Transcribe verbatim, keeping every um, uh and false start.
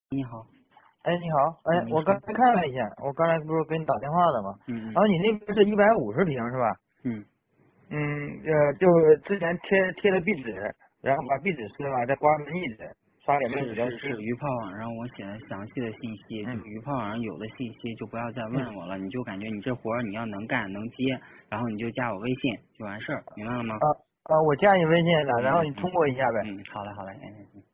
你好。 哎，你好， 嗯， 哎， 你说。 我刚才看了一下，我刚才不是给你打电话的吗？ 嗯嗯然后你那边是一百五十平是吧？ 嗯， 嗯，呃，就之前贴贴了壁纸，然后把壁纸撕了，再刮门壁纸，刷点面是纸胶漆。 是是，鱼泡网让我写了详细的信息，就嗯鱼泡网上有的信息就不要再嗯问我了，你就感觉你这活儿你要能干能接，然后你就加我微信就完事儿，明白了吗？ 啊啊，我加你微信了，然后你通嗯嗯嗯过一下呗。 嗯，好嘞好嘞，嗯嗯